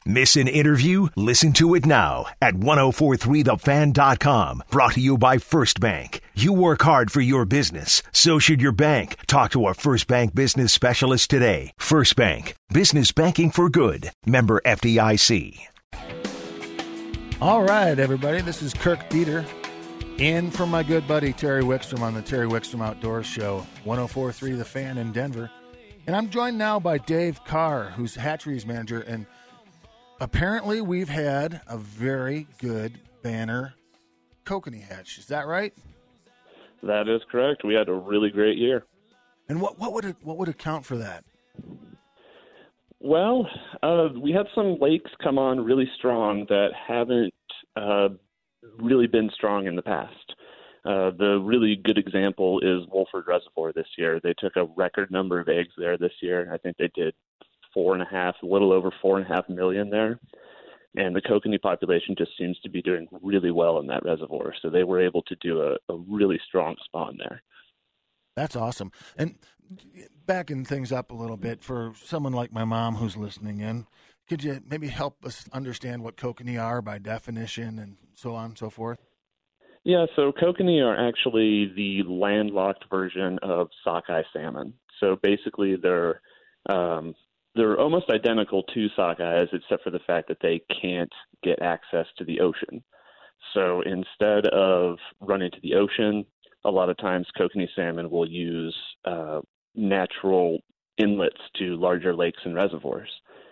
Miss an interview? Listen to it now at 1043thefan.com. Brought to you by First Bank. You work hard for your business. So should your bank. Talk to a First Bank business specialist today. First Bank. Business banking for good. Member FDIC. All right, everybody. This is Kirk Dieter in from my good buddy Terry Wickstrom on the Terry Wickstrom Outdoors Show, 1043 The Fan in Denver. And I'm joined now by Dave Carr, who's Hatcheries Manager. And apparently we've had a very good banner kokanee hatch. Is that right? That is correct. We had a really great year. And what would account for that? Well, we had some lakes come on really strong that haven't really been strong in the past. The really good example is Wolford Reservoir this year. They took a record number of eggs there this year. I think they did a little over 4.5 million there. And the kokanee population just seems to be doing really well in that reservoir. So they were able to do a really strong spawn there. That's awesome. And backing things up a little bit for someone like my mom who's listening in, could you maybe help us understand what kokanee are by definition and so on and so forth? Yeah, so kokanee are actually the landlocked version of sockeye salmon. So basically they're almost identical to sockeyes except for the fact that they can't get access to the ocean. So instead of running to the ocean, a lot of times kokanee salmon will use natural inlets to larger lakes and reservoirs.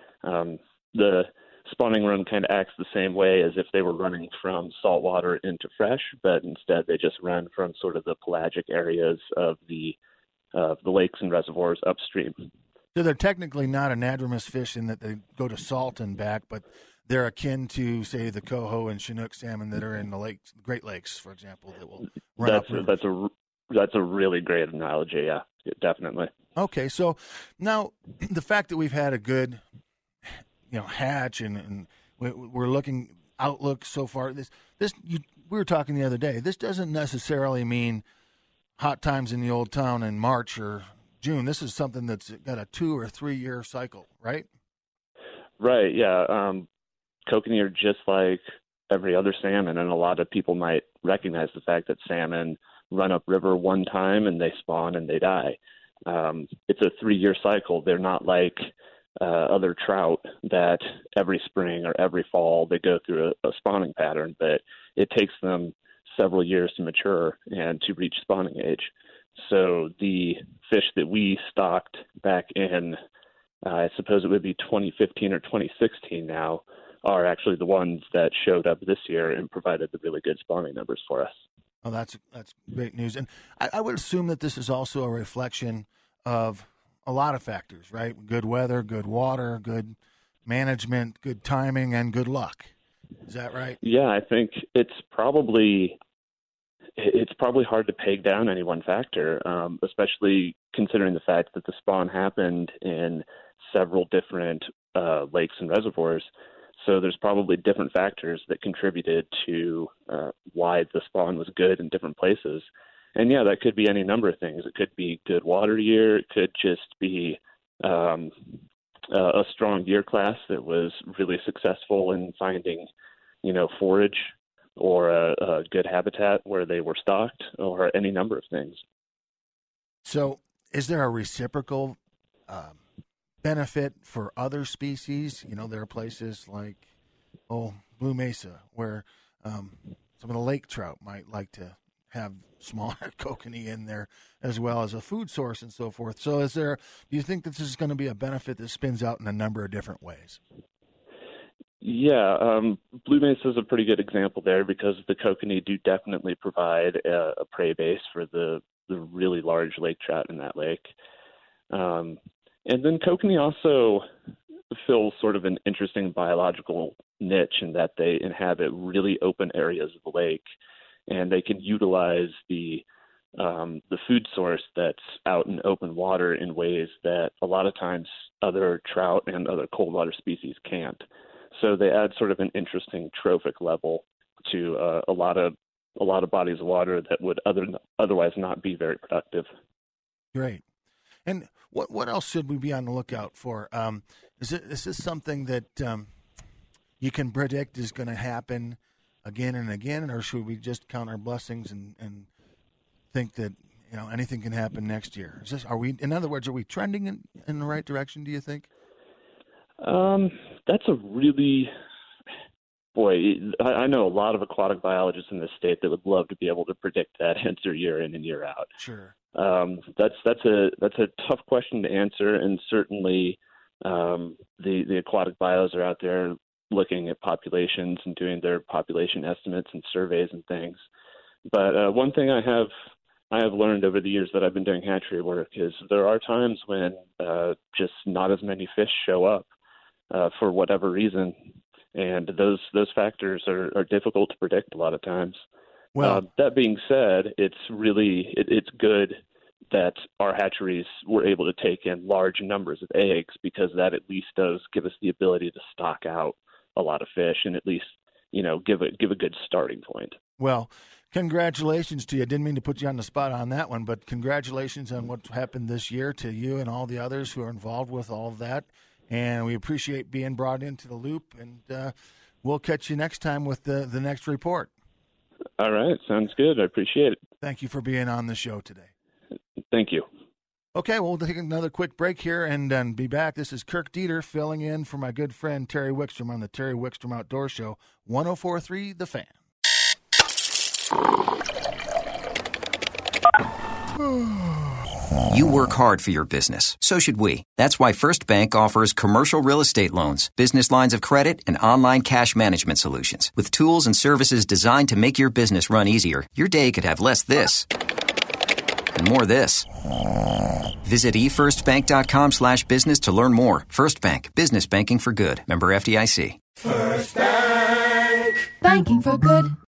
The spawning run kind of acts the same way as if they were running from saltwater into fresh, but instead they just run from sort of the pelagic areas of the lakes and reservoirs upstream. So they're technically not anadromous fish in that they go to salt and back, but they're akin to, say, the coho and Chinook salmon that are in the lakes, Great Lakes, for example, that will run up rivers. That's a really great analogy. Yeah, definitely. Okay, so now the fact that we've had a good, hatch and we're looking outlook so far. We were talking the other day. This doesn't necessarily mean hot times in the old town in March or June. This is something that's got a 2 or 3 year cycle, right? Right. Yeah. Kokanee are just like every other salmon, and a lot of people might recognize the fact that salmon run upriver one time and they spawn and they die. It's a 3-year cycle. They're not like other trout that every spring or every fall they go through a spawning pattern, but it takes them several years to mature and to reach spawning age. So the fish that we stocked back in, I suppose it would be 2015 or 2016 now, are actually the ones that showed up this year and provided the really good spawning numbers for us. Oh, that's great news. And I would assume that this is also a reflection of a lot of factors, right? Good weather, good water, good management, good timing, and good luck. Is that right? Yeah, I think it's probably hard to peg down any one factor, especially considering the fact that the spawn happened in several different lakes and reservoirs. So there's probably different factors that contributed to why the spawn was good in different places. And, yeah, that could be any number of things. It could be good water year. It could just be a strong year class that was really successful in finding, forage or a good habitat where they were stocked, or any number of things. So is there a reciprocal benefit for other species? There are places like, Blue Mesa, where some of the lake trout might like to have smaller kokanee in there as well as a food source and so forth. So do you think that this is going to be a benefit that spins out in a number of different ways? Yeah, Blue Mesa is a pretty good example there because the kokanee do definitely provide a prey base for the really large lake trout in that lake. And then kokanee also fills sort of an interesting biological niche in that they inhabit really open areas of the lake, and they can utilize the food source that's out in open water in ways that a lot of times other trout and other cold water species can't. So they add sort of an interesting trophic level to a lot of bodies of water that would otherwise not be very productive. Great. And what else should we be on the lookout for? Is this something that you can predict is going to happen again and again, or should we just count our blessings and think that anything can happen next year? In other words, are we trending in the right direction, do you think? That's a really I know a lot of aquatic biologists in this state that would love to be able to predict that answer year in and year out. Sure. That's a tough question to answer, and certainly the aquatic bios are out there looking at populations and doing their population estimates and surveys and things. But one thing I have learned over the years that I've been doing hatchery work is there are times when just not as many fish show up for whatever reason. And those factors are difficult to predict a lot of times. Well, that being said, it's good that our hatcheries were able to take in large numbers of eggs, because that at least does give us the ability to stock out a lot of fish and at least give a good starting point. Well, congratulations to you. I didn't mean to put you on the spot on that one, but congratulations on what happened this year to you and all the others who are involved with all of that. And we appreciate being brought into the loop, and we'll catch you next time with the next report. All right. Sounds good. I appreciate it. Thank you for being on the show today. Thank you. Okay, we'll take another quick break here and be back. This is Kirk Dieter filling in for my good friend Terry Wickstrom on the Terry Wickstrom Outdoor Show, 104.3 The Fan. You work hard for your business. So should we. That's why First Bank offers commercial real estate loans, business lines of credit, and online cash management solutions. With tools and services designed to make your business run easier, your day could have less this and more this. Visit efirstbank.com/business to learn more. First Bank. Business banking for good. Member FDIC. First Bank. Banking for good.